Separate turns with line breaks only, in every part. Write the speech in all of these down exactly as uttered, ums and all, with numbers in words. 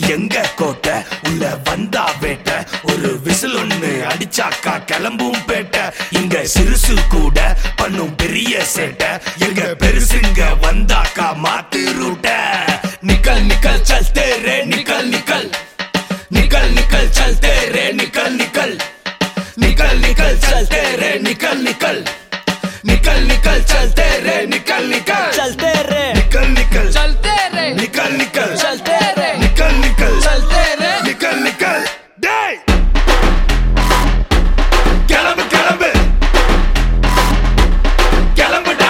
எங்க கோட்டை உள்ள வந்தா வேட்ட ஒரு விசில் ஒண்ணு அடிச்சாக்கா கிளம்பும் பேட்ட இங்க சிறுசு கூட பண்ணும் பெரிய சேட்ட எங்க பெருசுங்க வந்தாக்கா மாத்து ரூட்ட நிக்கல் நிக்கல் चलते रे निकल निकल निकल निकल चलते रे निकल निकल निकल निकल चलते रे निकल निकल निकल निकल चलते रे निकल निकल
चलते रे
निकल निकल
चलते रे
निकल निकल
चलते रे
निकल निकल
चलते रे
निकल निकल டேய் கிளம்பு கிளம்பு கிளம்புடா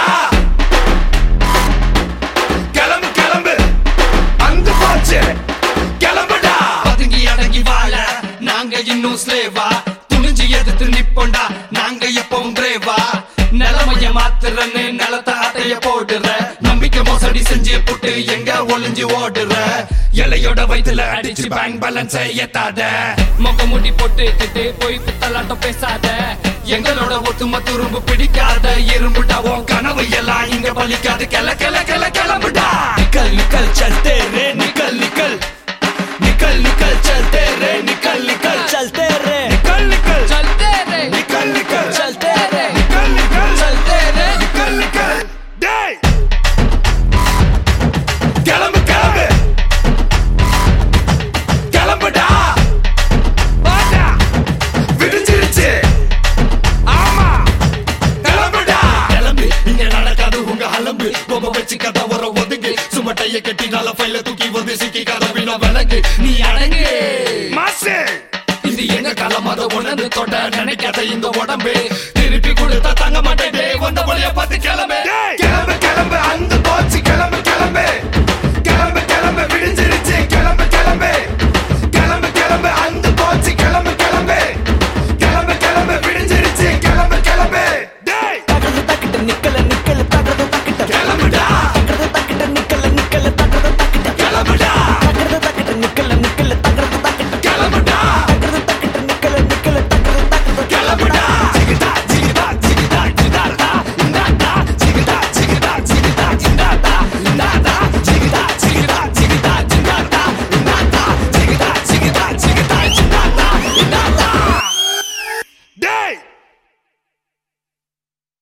கிளம்பு கிளம்பு அங்க போச்சு கிளம்புடா
பதுங்கி அடங்கி வாழ நாங்க இன்னும் ஸ்லேவா துணிஞ்சு எதிர்த்து நிப்போண்டா நாங்க எப்பவும் பிரேவா நிலைமைய மாத்துறன்னு நிலத்த அட்டைய போடுற நம்பிக்கை மோசடி செஞ்சு புட்டு எங்க ஒளிஞ்சு ஓடுற இலையோட வயிற்றுல அடிச்சு பேங்க் பேலன்ஸ் ஏத்தாத முக முடி போட்டுக்கிட்டு போய் பித்தலாட்டம் பேசாத எங்களோட ஒத்துமை துரும்பு பிடிக்காத இரும்புடா உன் கனவு எல்லாம் இங்க பலிக்காது கிள கிள கிள கிளம்புடா
निकल निकल चलते रे निकल निकल निकल निकल चलते रे निकल निकल
चलते रे
निकल निकल
चलते रे
निकल निकल
चलते रे
निकल निकल
चलते रे
निकल निकल டேய் கிளம்பு கிளம்பு கிளம்புடா வாடா விடிஞ்சிருச்சு ஆமா கிளம்புடா
கிளம்பு இங்க நடக்காது உங்க அலம்பு ரொம்ப வச்சு கதை வர ஒதுங்கு சுமட்டைய கட்டி நல்ல ஃபைல தூக்கி வந்து சிக்கி கதை வீணா விளங்கு நீ அடங்கு
மாசே
இது எங்க காலம் அதை உணர்ந்து தொட நினைக்காத இந்த உடம்பு திருப்பி கொடுத்தா தங்க மாட்டேன் வந்த வழிய பார்த்து